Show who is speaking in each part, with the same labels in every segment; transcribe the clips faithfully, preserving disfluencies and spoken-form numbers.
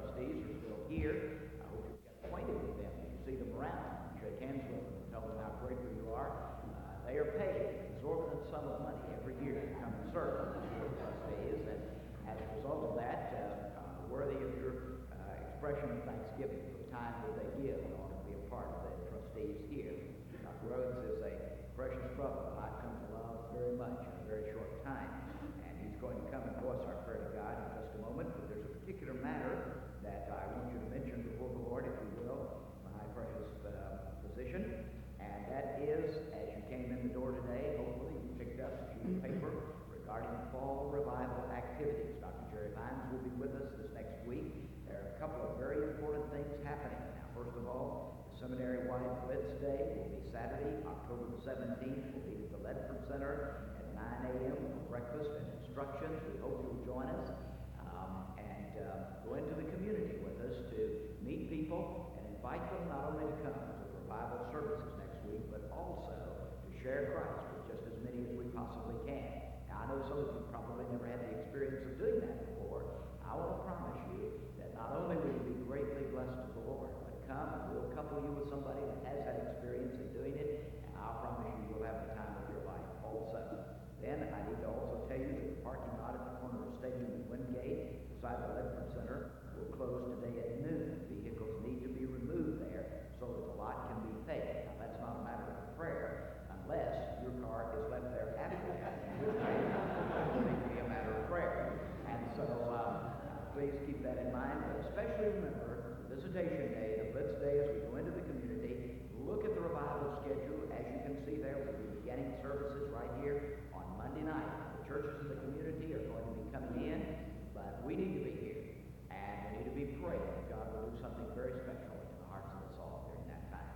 Speaker 1: trustees are still here. I hope you get acquainted with them. You see them around, shake hands with them, and tell them how grateful you are. Uh, they are paid an exorbitant sum of money every year to come and serve on the board of trustees, and as a result of that, uh, uh, worthy of your uh, expression of thanksgiving for the time that they give in order to be a part of the trustees here. Doctor Rhodes is a precious brother that I've come to love very much in a very short time, and he's going to come and voice our prayer to God in just a moment, but there's a particular matter that I want you to mention before the Lord, if you will, my precious uh, physician, and that is, as you came in the door today, hopefully you picked up a sheet of paper regarding fall revival activities. Doctor Jerry Lyons will be with us this next week. There are a couple of very important things happening. Now, first of all, the seminary-wide Blitz Day will be Saturday, October the seventeenth. We'll be at the Ledford Center at nine a.m. for breakfast and instructions. We hope you'll join us um, and uh, go into the community with us to meet people and invite them not only to come to revival services next week, but also to share Christ with just as many as we possibly can. Now, I know some of you probably never had the experience of doing that before. I want to promise you that not only will you be greatly blessed of the Lord, but come and we'll couple you with somebody that has that experience in doing it, and I'll promise you you'll have the time of your life also. Then I need to also tell you that the parking lot at the corner of Stadium and Wingate beside the Ledford Center will close today at noon. Vehicles need to be removed there so that the lot can be paved. Now, that's not a matter of prayer unless your car is left there after that, in which case it will need to be a matter of prayer. And so uh, please keep that in mind, but especially remember Visitation Day, the Blitz Day, as we go into the community. Look at the revival schedule. As you can see there, we'll be beginning services right here on Monday night. The churches in the community are going to be coming in, but we need to be here, and we need to be praying that God will do something very special in the hearts of us all during that time.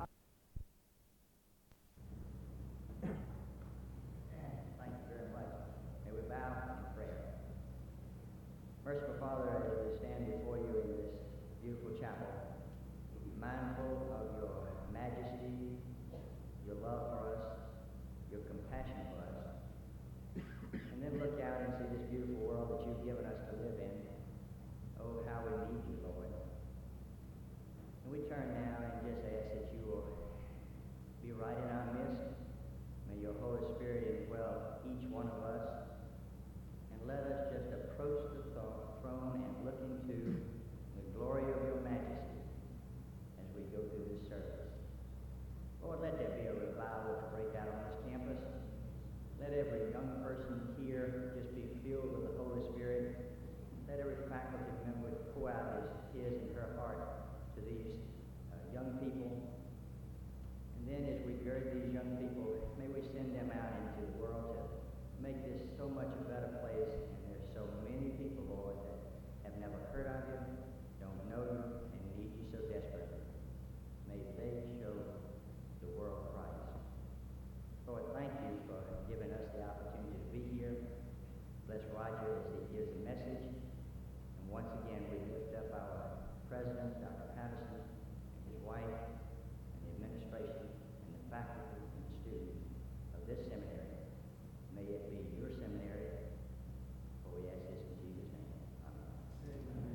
Speaker 1: Thank you very much. May we bow in prayer.
Speaker 2: Merciful Father, as we stand before you in this beautiful chapel, mindful of your majesty, your love for us, your compassion for us, and then look out and see this beautiful world that you've given us to live in. Oh, how we need you, Lord. And we turn now and just ask that you will be right in our midst. May your Holy Spirit indwell each one of us, and let us just approach the throne and look into the glory of your majesty as we go through this service. Lord, let there be a revival to break out on this campus. Let every young person here just be filled with the Holy Spirit. Let every faculty member pour out his, his and her heart to these uh, young people. And then as we gird these young people, may we send them out into the world to make this so much a better place. And there's so many people, Lord, that have never heard of you, don't know you, and need you so desperately. May they show the world Christ. Lord, thank you for giving us the opportunity to be here. Bless Roger as he gives the message. And once again, we lift up our president, Doctor Patterson, and his wife, and the administration, and the faculty and the students of this seminary. May it be your seminary, for we ask this in Jesus' name. Amen. Amen.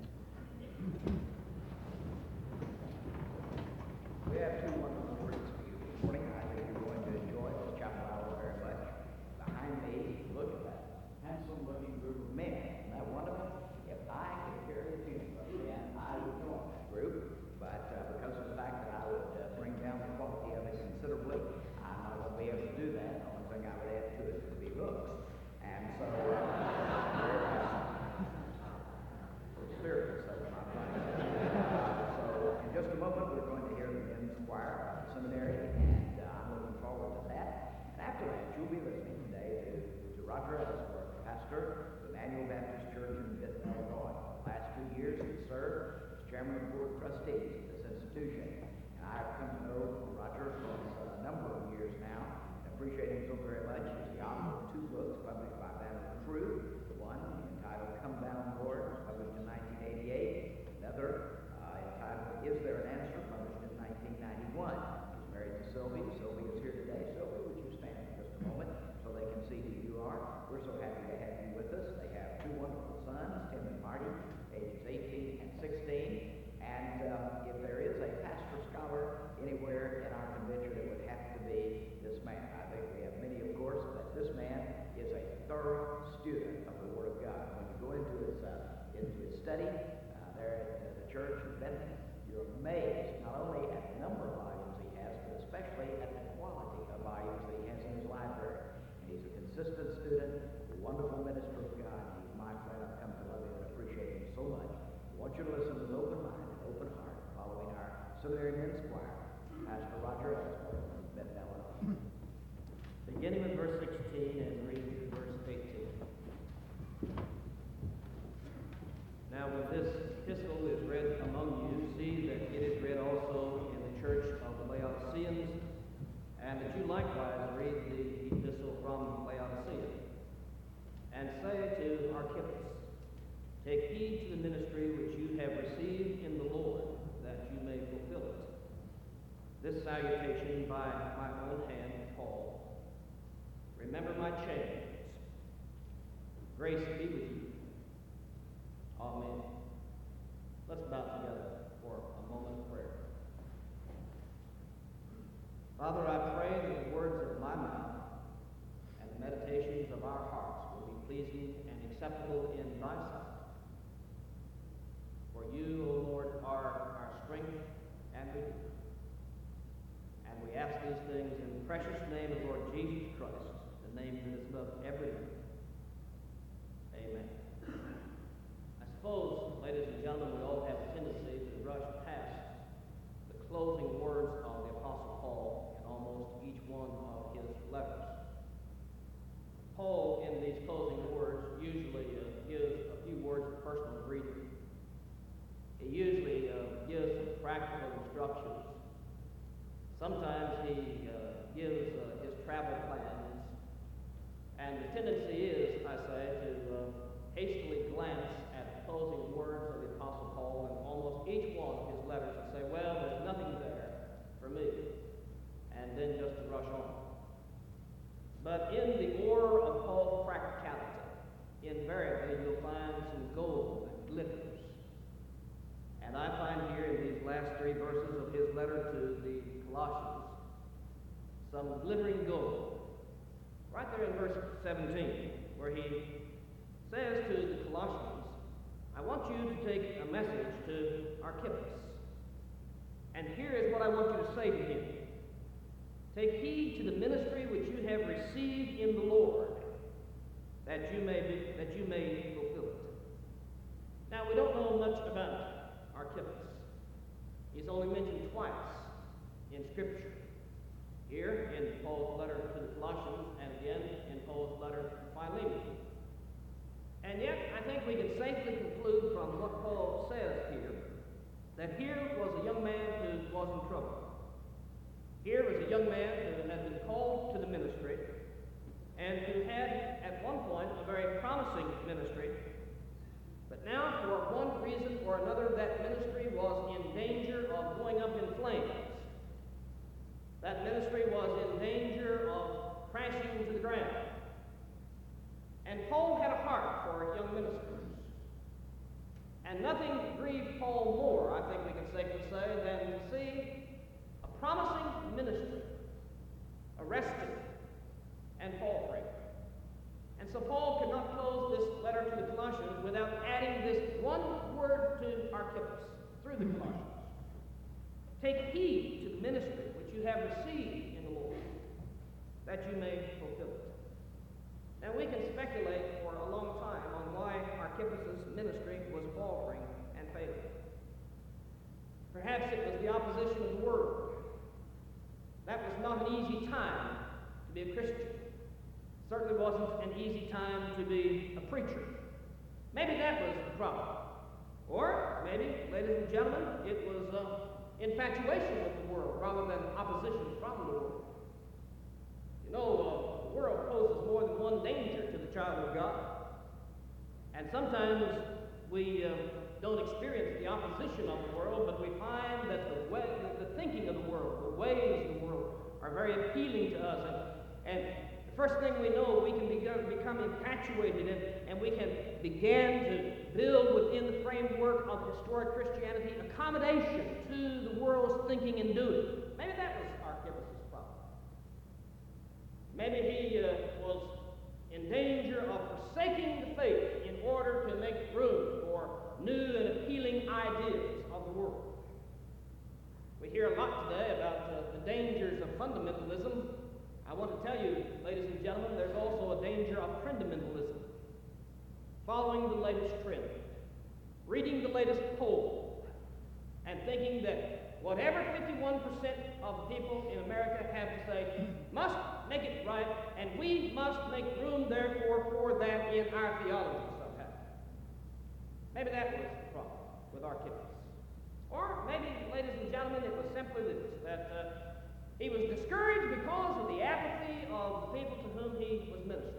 Speaker 1: We have two wonderful words for you this morning. I think you're going to enjoy this chapel hour very much. Behind me, look at that handsome-looking group of men. Isn't that wonderful? If I could carry a funeral men, I would join that group. But uh, because of the fact that I would uh, bring down the quality of it considerably, I'm not going to be able to do that. The only thing I would add to it would be looks. And so, uh, we're, uh, experience, that's my plan. Uh, so, in just a moment, we're going to hear the men's choir of the seminary, and uh, I'm looking forward to that. And after that, you'll be listening today to, to Roger Ellsworth, pastor of Emmanuel Baptist Church in Benton, Illinois. The last two years, he served as chairman of the board of trustees of this institution. And I have come to know Roger for a number of years now, and appreciate him so very much. He's the author of two books published by Banner True. One entitled Come Down Lord, published in nineteen eighty-eight. Another uh, entitled Is There an Answer, published in nineteen ninety-one. He's married to Sylvia. Sylvia is here today. Sylvia, would you stand for just a moment so they can see who you are? We're so happy to have you with us. They have two wonderful sons, Tim and Marty, ages eighteen and sixteen. been there. You're amazed not only at the number of volumes he has, but especially at the quality of volumes that he has in his library. And he's a consistent student, a wonderful minister of God. He's my friend. I've come to love him and appreciate him so much. I want you to listen with an open mind and open heart, following our seminary men's choir, Pastor Roger Ellsworth from Beth Illinois.
Speaker 3: Beginning with verse sixteen and reading through verse eighteen. Now when this epistle is read among you, see that it is read also in the church of the Laodiceans, and that you likewise read the epistle from Laodicea. And say to Archippus, take heed to the ministry which you have received in the Lord, that you may fulfill it. This salutation by my own hand, Paul. Remember my chains. Grace be with you. Amen. Let's bow together for a moment of prayer. Father, I pray that the words of my mouth and the meditations of our hearts will be pleasing and acceptable in thy sight. For you, O Lord, are our strength and redeemer. And we ask these things in the precious name of Lord Jesus Christ, the name that is above every name. Amen. I suppose, ladies and gentlemen, we all have a tendency to rush past the closing words of the Apostle Paul in almost each one of his letters. Paul, in these closing words, usually uh, gives a few words of personal greeting. He usually uh, gives some practical instructions. Sometimes he uh, gives uh, his travel plans, and the tendency is, I say, to uh, hastily glance at the closing words of the Apostle Paul in almost each one of his letters and say, well, there's nothing there for me, and then just to rush on. But in the order of Paul's practicality, invariably you'll find some gold that glitters. And I find here in these last three verses of his letter to the Colossians some glittering gold. Right there in verse seventeen, where he says to the Colossians, I want you to take a message to Archippus. And here is what I want you to say to him. Take heed to the ministry which you have received in the Lord, that you may be, that you may fulfill it. Now, we don't know much about Archippus. He's only mentioned twice in Scripture. Here in Paul's letter to the Colossians, and again in Paul's letter to Philemon. And yet, I think we can safely conclude from what Paul says here, that here was a young man who was in trouble. Here was a young man who had been called to the ministry, and who had, at one point, a very promising ministry. But now, for one reason or another, that ministry was in danger of going up in flames. That ministry was in danger of crashing to the ground. And Paul had a heart for young ministers. And nothing grieved Paul more, I think we can safely say, than to see a promising ministry arrested and fall free. And so Paul could not close this letter to the Colossians without adding this one word to Archippus through the Colossians. Take heed to the ministry which you have received in the Lord, that you may fulfill it. Now we can speculate for a long time on why Archippus' ministry was faltering and failing. Perhaps it was the opposition of the world. That was not an easy time to be a Christian. Certainly wasn't an easy time to be a preacher. Maybe that was the problem. Or maybe, ladies and gentlemen, it was uh, infatuation with the world rather than opposition from the world. You know, uh, the world poses more than one danger to the child of God. And sometimes we uh, don't experience the opposition of the world, but we find that the way, the thinking of the world, the ways of the world are very appealing to us. And, and the first thing we know, we can begin, become infatuated and, and we can begin to build within the framework of historic Christianity accommodation to the world's thinking and doing. Maybe that was Archippus' problem. Maybe he uh, was in danger of forsaking the faith in order to make room for new and appealing ideas of the world. hear a lot today about uh, the dangers of fundamentalism. I want to tell you, ladies and gentlemen, there's also a danger of trendamentalism. Following the latest trend, reading the latest poll, and thinking that whatever fifty-one percent of people in America have to say must make it right, and we must make room, therefore, for that in our theology somehow. Maybe that was the problem with Archippus. Or maybe, ladies and gentlemen, it was simply this, that uh, he was discouraged because of the apathy of the people to whom he was ministering.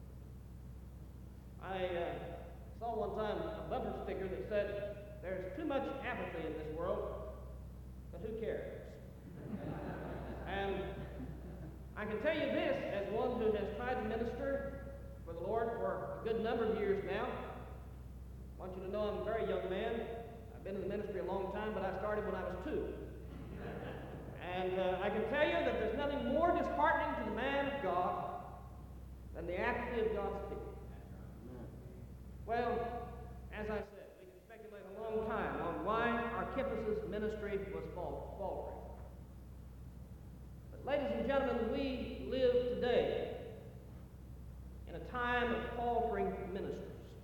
Speaker 3: I uh, saw one time a bumper sticker that said, "There's too much apathy in this world, but who cares?" And I can tell you this, as one who has tried to minister for the Lord for a good number of years now. I want you to know I'm a very young man. I've been in the ministry a long time, but I started when I was two. And uh, I can tell you that there's nothing more disheartening to the man of God than the apathy of God's people. Well, as I said, we can speculate a long time on why Archippus' ministry was faltering. But ladies and gentlemen, we live today in a time of faltering ministries.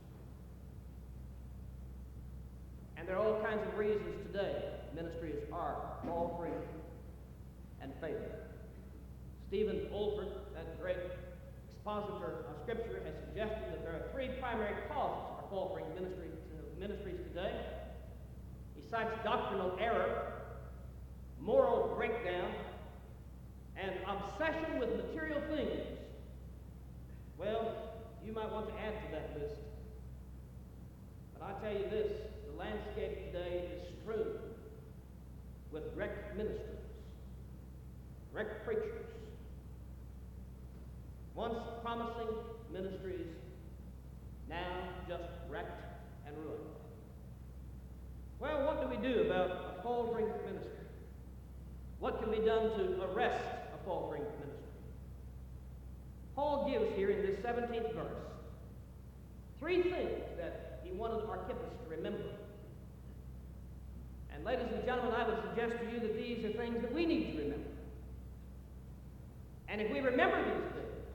Speaker 3: And there are all kinds of reasons today ministries are faltering and failing. Stephen Olford, that great expositor of Scripture, has suggested that there are three primary causes for faltering ministries, ministries today. He cites doctrinal error, moral breakdown, and obsession with material things. Well, you might want to add to that list. But I tell you this, the landscape today is strewn with wrecked ministries, wrecked preachers, once promising ministries, now just wrecked and ruined. Well, what do we do about a faltering ministry? What can be done to arrest a faltering ministry? Paul gives here in this seventeenth verse three things that he wanted Archippus to remember. And ladies and gentlemen, I would suggest to you that these are things that we need to remember. And if we remember these things,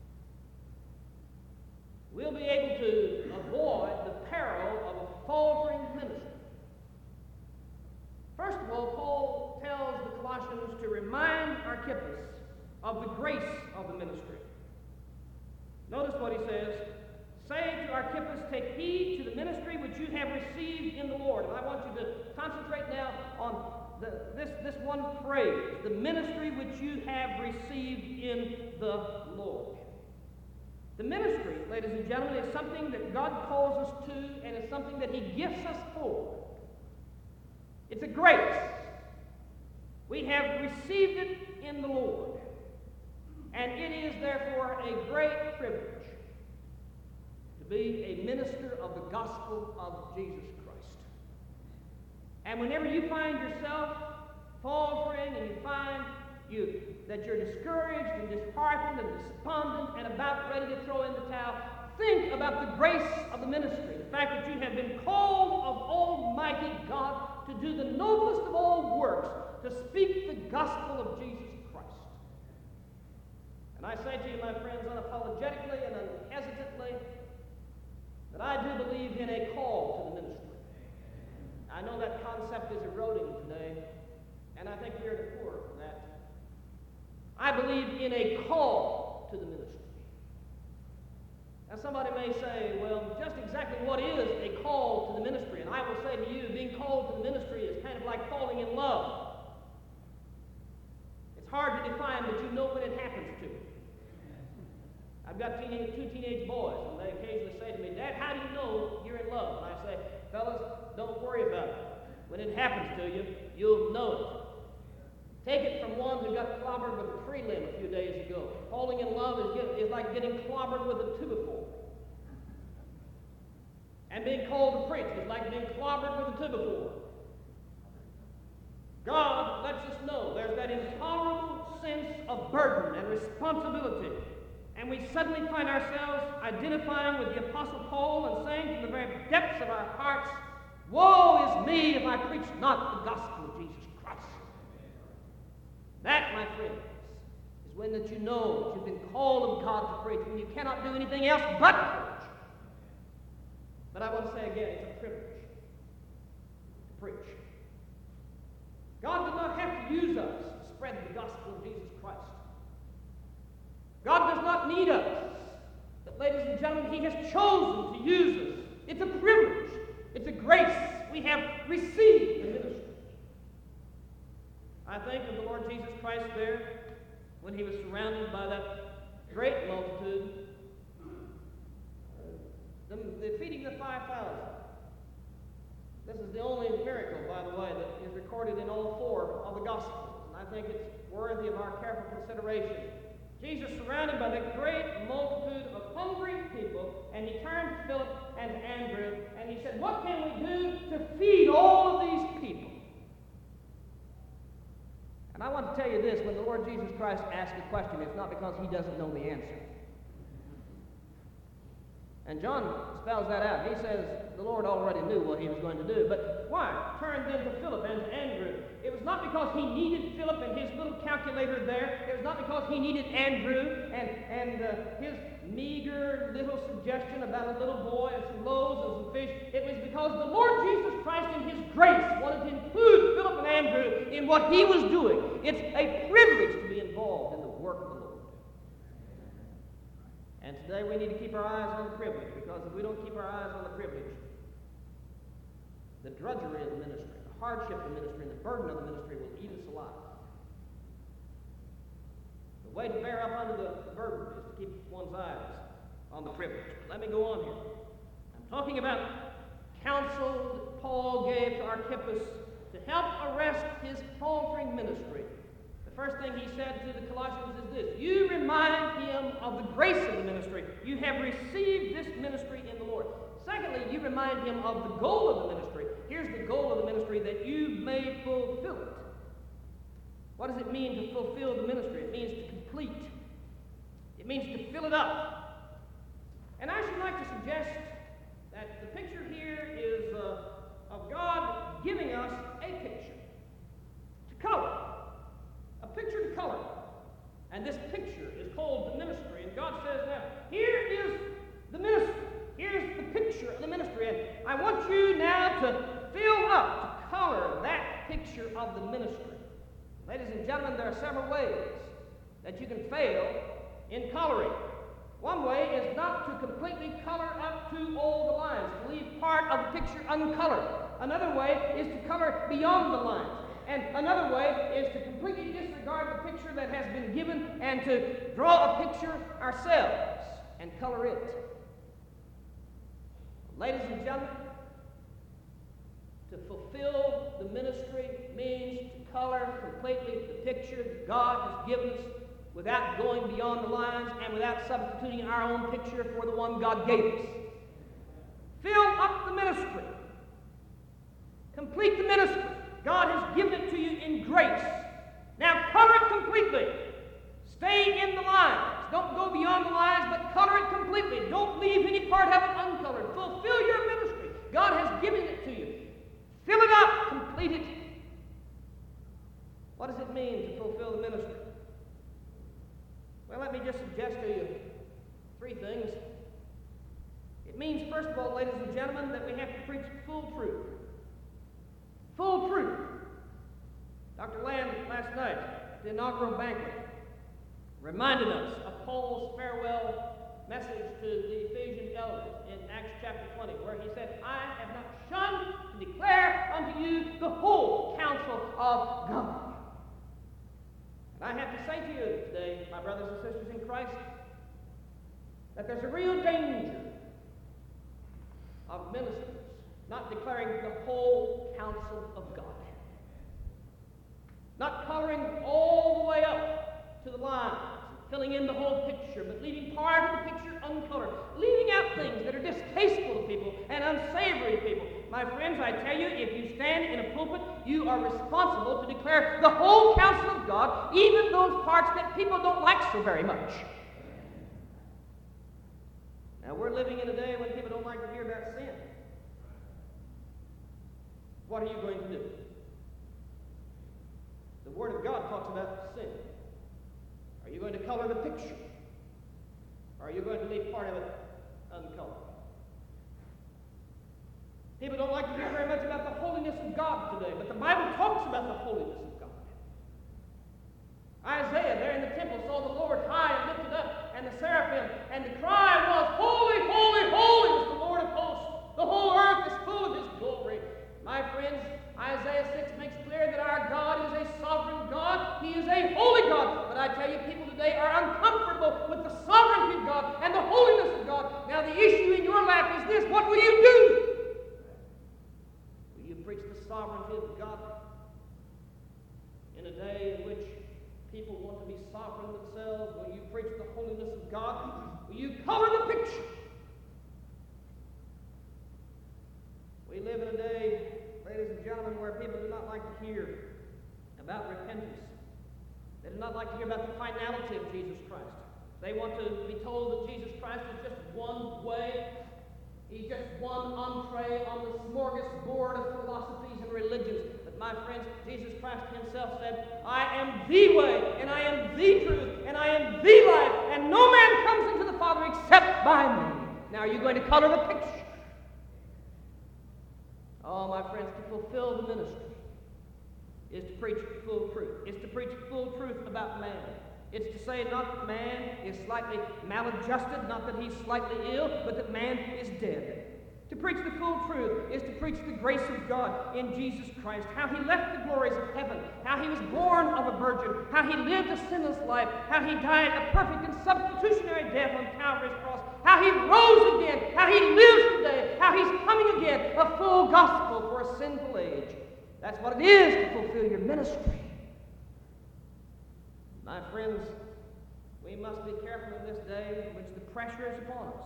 Speaker 3: we'll be able to avoid the peril of a faltering ministry. First of all, Paul tells the Colossians to remind Archippus of the grace of the ministry. Notice what he says. Say to Archippus, take heed to the ministry which you have received in the Lord. And I want you to concentrate now on the, this, this one phrase, the ministry which you have received in the Lord. The ministry, ladies and gentlemen, is something that God calls us to, and it's something that he gifts us for. It's a grace. We have received it in the Lord. And it is therefore a great privilege to be a minister of the gospel of Jesus Christ. And whenever you find yourself faltering and you find you that you're discouraged and disheartened and despondent and about ready to throw in the towel, think about the grace of the ministry, the fact that you have been called of Almighty God to do the noblest of all works, to speak the gospel of Jesus Christ. And I say to you, my friends, unapologetically and unhesitantly, that I do believe in a call to the ministry. I know that concept is eroding today, and I think we are to poor for that. I believe in a call to the ministry. Now somebody may say, well, just exactly what is a call to the ministry? And I will say to you, being called to the ministry is kind of like falling in love. It's hard to define, but you know when it happens to you. I've got teenage, two teenage boys, and they occasionally say to me, Dad, how do you know you're in love? And I say, fellas, don't worry about it. When it happens to you, you'll know it. Take it from one who got clobbered with a tree limb a few days ago. Falling in love is, get, is like getting clobbered with a two-by-four. And being called to preach is like being clobbered with a two-by-four. God lets us know there's that intolerable sense of burden and responsibility. And we suddenly find ourselves identifying with the Apostle Paul and saying from the very depths of our hearts, woe is me if I preach not the gospel of Jesus Christ. That, my friends, is when that you know that you've been called of God to preach, when you cannot do anything else but preach. But I want to say again, it's a privilege to preach. God did not have to use us to spread the gospel of Jesus Christ. God does not need us. But, ladies and gentlemen, He has chosen to use us. It's a privilege. It's a grace. We have received the ministry. I think of the Lord Jesus Christ there when He was surrounded by that great multitude. The, the feeding the five thousand. This is the only miracle, by the way, that is recorded in all four of the Gospels. And I think it's worthy of our careful consideration. Jesus surrounded by the great multitude of hungry people, and He turned to Philip and to Andrew, and He said, what can we do to feed all of these people? And I want to tell you this, when the Lord Jesus Christ asks a question, it's not because He doesn't know the answer. And John spells that out. He says the Lord already knew what He was going to do. But why? Turn then to Philip and to Andrew. It was not because He needed Philip and his little calculator there. It was not because He needed Andrew and, and uh, his meager little suggestion about a little boy and some loaves and some fish. It was because the Lord Jesus Christ in His grace wanted to include Philip and Andrew in what He was doing. It's a privilege to be involved in the work of the Lord. And today we need to keep our eyes on the privilege, because if we don't keep our eyes on the privilege, the drudgery of the ministry, the hardship of the ministry, and the burden of the ministry will eat us alive. The way to bear up under the burden is to keep one's eyes on the privilege. Let me go on here. I'm talking about counsel that Paul gave to Archippus to help arrest his faltering ministry. The first thing he said to the Colossians is this: you remind him of the grace of the ministry. You have received this ministry in the Lord. Secondly, you remind him of the goal of the ministry. Here's the goal of the ministry, that you may fulfill it. What does it mean to fulfill the ministry? It means to complete. It means to fill it up. And I should like to suggest that the picture here is uh, of God giving us a picture to color. A picture to color. And this picture is called the ministry. And God says, now, here is the ministry. Here's the picture of the ministry. And I want you now to fill up, to color that picture of the ministry. Ladies and gentlemen, there are several ways that you can fail in coloring. One way is not to completely color up to all the lines, to leave part of the picture uncolored. Another way is to color beyond the lines. And another way is to completely disregard the picture that has been given and to draw a picture ourselves and color it. Ladies and gentlemen, to fulfill the ministry means to color completely the picture that God has given us without going beyond the lines and without substituting our own picture for the one God gave us. Fill up the ministry. Complete the ministry. God has given it to you in grace. Now color it completely. Stay in the lines. Don't go beyond the lines, but color it completely. Don't leave any part of it uncolored. Fulfill your ministry. God has given it to you. Fill it up. Complete it. What does it mean to fulfill the ministry? Well, let me just suggest to you three things. It means, first of all, ladies and gentlemen, that we have to preach full truth. Full truth. Doctor Lamb, last night, at the inaugural banquet, reminded us of Paul's farewell message to the Ephesian elders in Acts chapter twenty, where he said, I have not shunned to declare unto you the whole counsel of God. And I have to say to you today, my brothers and sisters in Christ, that there's a real danger of ministers not declaring the whole counsel of God. Not coloring all the way up to the lines, filling in the whole picture, but leaving part of the picture uncolored, leaving out things that are distasteful to people and unsavory to people. My friends, I tell you, if you stand in a pulpit, you are responsible to declare the whole counsel of God, even those parts that people don't like so very much. Now, we're living in a day when people don't like to hear about sin. What are you going to do? The Word of God talks talks about sin. Are you going to color the picture? Or are you going to leave part of it uncolored? People don't like to hear very much about the holiness of God today, but the Bible talks about the holiness of God. Isaiah, there in the temple, saw the Lord high and lifted up, and the seraphim, and the cry was, Holy, holy, holy is the Lord of hosts. The whole earth is full of His glory. My friends, Isaiah six makes clear that our God is a sovereign God. He is a holy God. But I tell you, people today are uncomfortable with the sovereignty of God and the holiness of God. Now the issue in your lap is this: what will you do? Will you preach the sovereignty of God in a day in which people want to be sovereign themselves? Will you preach the holiness of God? Will you color the picture? We live in a day, ladies and gentlemen, where people do not like to hear about repentance. They do not like to hear about the finality of Jesus Christ. They want to be told that Jesus Christ is just one way. He's just one entree on the smorgasbord of philosophies and religions. But my friends, Jesus Christ Himself said, I am the way, and I am the truth, and I am the life, and no man comes into the Father except by me. Now, are you going to color the picture? Oh, my friends, to fulfill the ministry is to preach full truth. It's to preach full truth about man. It's to say not that man is slightly maladjusted, not that he's slightly ill, but that man is dead. To preach the full truth is to preach the grace of God in Jesus Christ, how He left the glories of heaven, how He was born of a virgin, how He lived a sinless life, how He died a perfect and substitutionary death on Calvary's cross, how He rose again, how He lives today, how He's coming again, a full gospel for a sinful age. That's what it is to fulfill your ministry. My friends, we must be careful in this day in which the pressure is upon us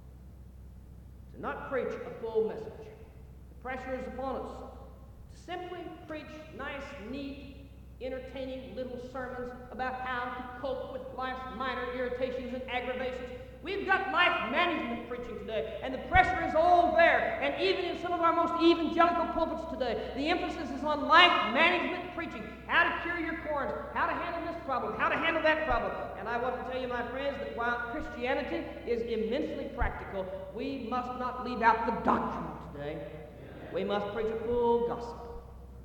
Speaker 3: to not preach a full message. The pressure is upon us to simply preach nice, neat, entertaining little sermons about how to cope with life's minor irritations and aggravations. We've got life management preaching today, and the pressure is all there. And even in some of our most evangelical pulpits today, the emphasis is on life management preaching. How to cure your corns, how to handle this problem, how to handle that problem. And I want to tell you, my friends, that while Christianity is immensely practical, we must not leave out the doctrine today. We must preach a full gospel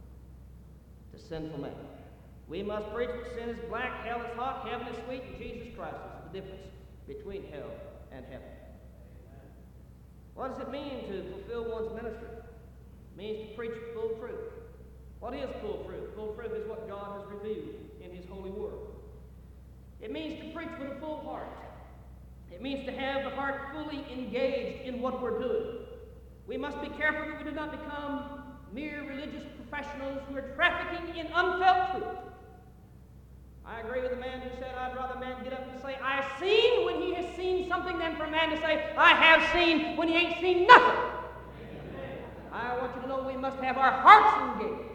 Speaker 3: to sinful men. We must preach that sin is black, hell is hot, heaven is sweet, and Jesus Christ is the difference between hell and heaven. What does it mean to fulfill one's ministry? It means to preach full truth. What is full truth? Full truth is what God has revealed in His holy word. It means to preach with a full heart. It means to have the heart fully engaged in what we're doing. We must be careful that we do not become mere religious professionals who are trafficking in unfelt truth. I agree with the man who said, I'd rather a man get up and say, I have seen when he has seen something, than for a man to say, I have seen when he ain't seen nothing. I want you to know we must have our hearts engaged.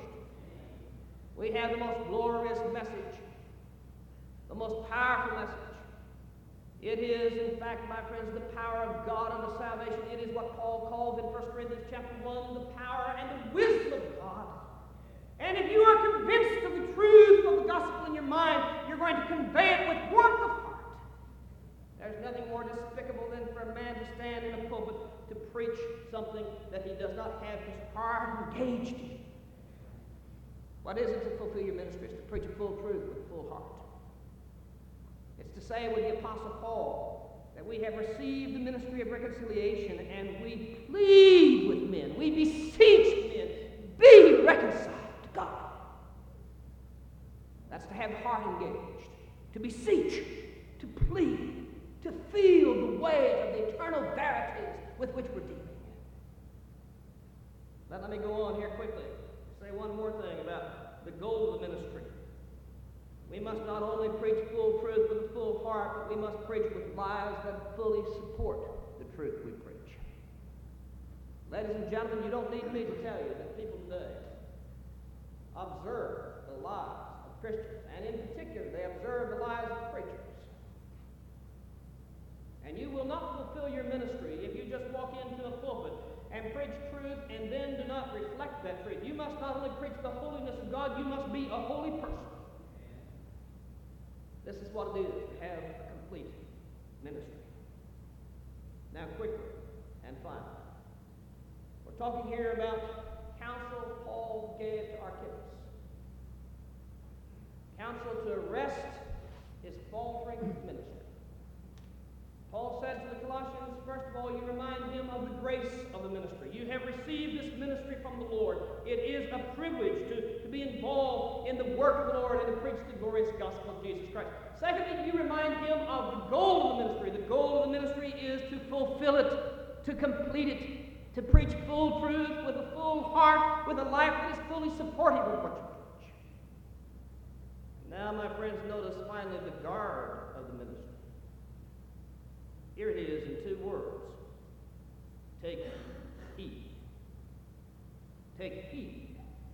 Speaker 3: We have the most glorious message, the most powerful message. It is, in fact, my friends, the power of God unto salvation. It is what Paul calls in First Corinthians chapter one, the power and the wisdom of God. And if you are convinced of the truth of the gospel in your mind, you're going to convey it with warmth of heart. There's nothing more despicable than for a man to stand in a pulpit to preach something that he does not have his heart engaged in. What is it to fulfill your ministry? It's to preach a full truth with full heart. It's to say with the Apostle Paul that we have received the ministry of reconciliation, and we plead with men, we beseech men, be reconciled to God. That's to have the heart engaged, to beseech, to plead, to feel the weight of the eternal verities with which we're dealing. Now let me go on here quickly. Say one more thing about the goal of the ministry. We must not only preach full truth with a full heart, but we must preach with lives that fully support the truth we preach. Ladies and gentlemen, you don't need me to tell you that people today observe the lives of Christians, and in particular, they observe the lives of preachers. And you will not fulfill your ministry if you just walk into a pulpit and preach truth and then do not reflect that truth. You must not only preach the holiness of God, you must be a holy person. This is what it is to have a complete ministry. Now, quickly and finally, we're talking here about counsel Paul gave to Archippus. Counsel to arrest his faltering ministry. Paul said to the Colossians, first of all, you remind him of the grace of the ministry. You have received this ministry from the Lord. It is a privilege to, to be involved in the work of the Lord and to preach the glorious gospel of Jesus Christ. Secondly, you remind him of the goal of the ministry. The goal of the ministry is to fulfill it, to complete it, to preach full truth with a full heart, with a life that is fully supportive of what you preach. Now, my friends, notice finally the guard of the ministry. Here it is in two words. Take heed. Take heed.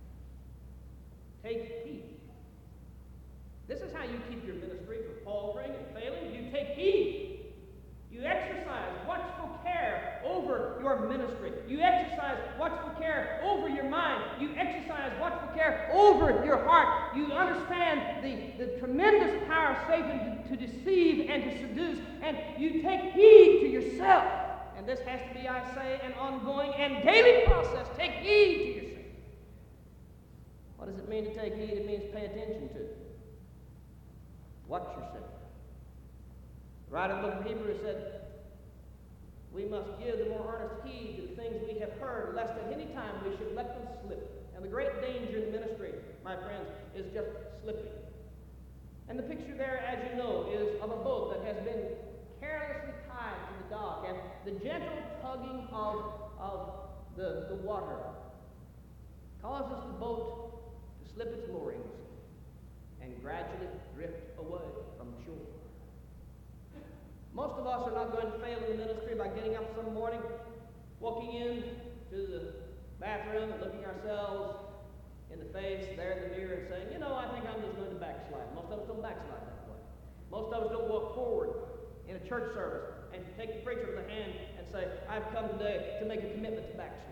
Speaker 3: Take heed. This is how you keep your ministry from faltering and failing. You take heed. You exercise watchful care over your ministry. You exercise watchful care over your mind. You exercise watchful care over your heart. You understand the, the tremendous power of Satan to, to deceive and to seduce. And you take heed to yourself. And this has to be, I say, an ongoing and daily process. Take heed to yourself. What does it mean to take heed? It means pay attention to. Watch yourself. The writer of the book of Hebrews said, we must give the more earnest heed to the things we have heard, lest at any time we should let them slip. And the great danger in the ministry, my friends, is just slipping. And the picture there, as you know, is of a boat that has been carelessly tied to the dock, and the gentle tugging of, of the, the water causes the boat to slip its moorings and gradually drift away from the shore. Most of us are not going to fail in the ministry by getting up some morning, walking in to the bathroom and looking ourselves in the face there in the mirror and saying, you know, I think I'm just going to backslide. Most of us don't backslide that way. Most of us don't walk forward in a church service and take the preacher by the hand and say, I've come today to make a commitment to backslide.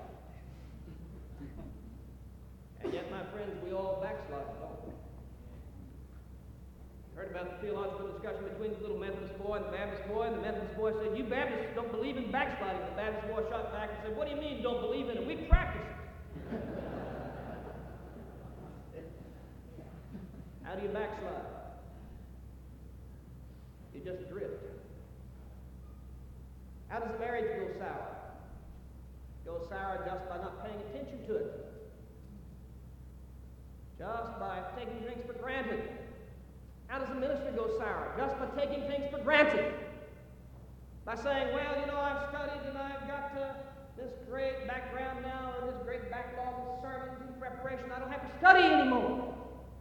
Speaker 3: And yet, my friends, we all backslide, don't we? Heard about the theological discussion between the little Methodist boy and the Baptist boy, and the Methodist boy said, you Baptists don't believe in backsliding. The Baptist boy shot back and said, what do you mean you don't believe in it? We practice it. How do you backslide? You just drift. How does marriage go sour? It goes sour just by not paying attention to it. Just by taking things for granted. How does a ministry go sour? Just by taking things for granted. By saying, well, you know, I've studied and I've got uh, this great background now, or this great backlog of sermons in preparation. I don't have to study anymore.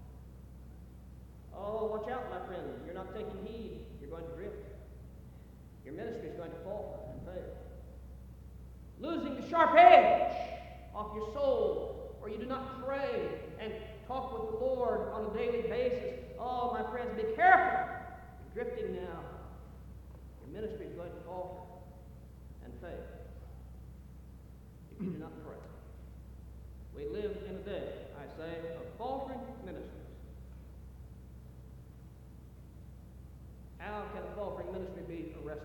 Speaker 3: Oh, watch out, my friend. You're not taking heed. You're going to drift. Your ministry is going to falter and fail. Losing the sharp edge off your soul, or you do not pray and talk with the Lord on a daily basis. Oh, my friends, be careful. You're drifting now. Your ministry is going to falter and fail if you do not pray. We live in a day, I say, of faltering ministries. How can a faltering ministry be arrested?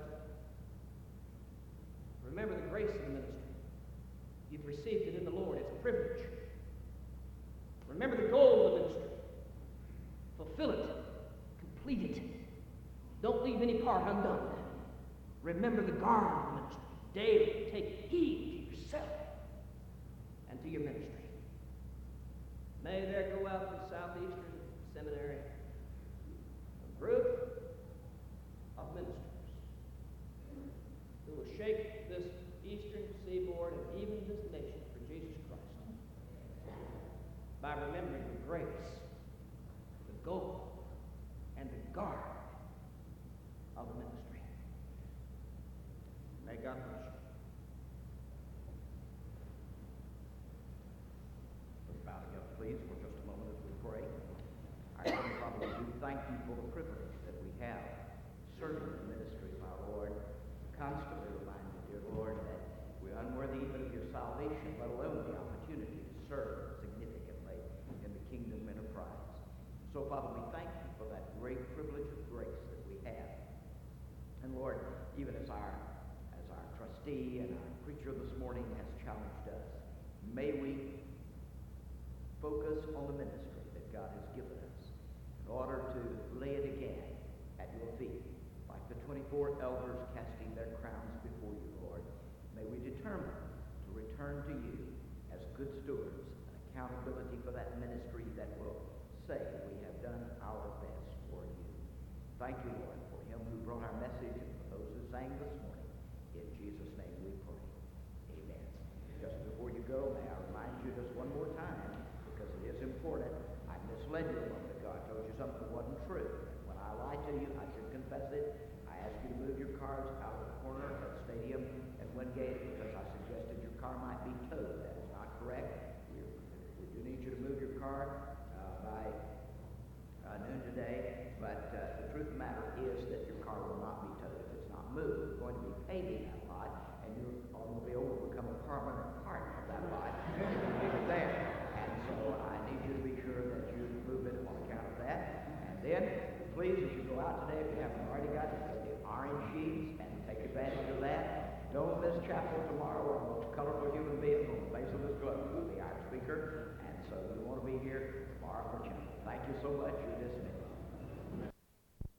Speaker 3: Remember the grace of the ministry. You've received it in the Lord. It's a privilege. Remember the goal of the ministry. Fulfill it. Complete it. Don't leave any part undone. Remember the guard of the ministry. Daily take heed to yourself and to your ministry. May there go out from Southeastern Seminary a group of ministers who will shake this eastern seaboard and even this nation for Jesus Christ by remembering the grace, the goal, and the guard of the ministry. May God bless you.
Speaker 1: Let's bow together, please, for just a moment as we pray. Our Heavenly Father, we do thank you for the privilege that we have serving the ministry of our Lord. Constantly reminded, dear Lord, that we're unworthy even of your salvation, let alone the opportunity to serve significantly in the kingdom enterprise. So, Father, we thank you for that grace. great privilege of grace that we have. And Lord, even as our as our trustee and our preacher this morning has challenged us, may we focus on the ministry that God has given us in order to lay it again at your feet, like the twenty-four elders casting their crowns before you, Lord. May we determine to return to you as good stewards, an accountability for that ministry that will say we have done our best for you. Thank you, Lord, for him who brought our message and for those who sang this morning. In Jesus' name we pray. Amen. Just before you go, may I remind you just one more time, because it is important. I misled you a moment ago. I told you something that wasn't true. When I lie to you, I should confess it. I asked you to move your cars out of the corner at the stadium and Wingate because I suggested your car might be towed. That is not correct. We, we do need you to move your car uh, by uh, noon today, but uh, the truth of the matter is that your car will not be towed if it's not moved. We're going to be paving that lot, and your automobile will become a permanent part of that lot if you leave it there. And so I need you to be sure that you move it on account of that. And then, please, as you go out today, if you haven't already got it, get the orange sheets and take advantage of that. Don't miss chapel tomorrow. Our most colorful human being on the face of this globe will be our speaker. And so you want to be here tomorrow for chapel. Thank you so much. You're dismissed.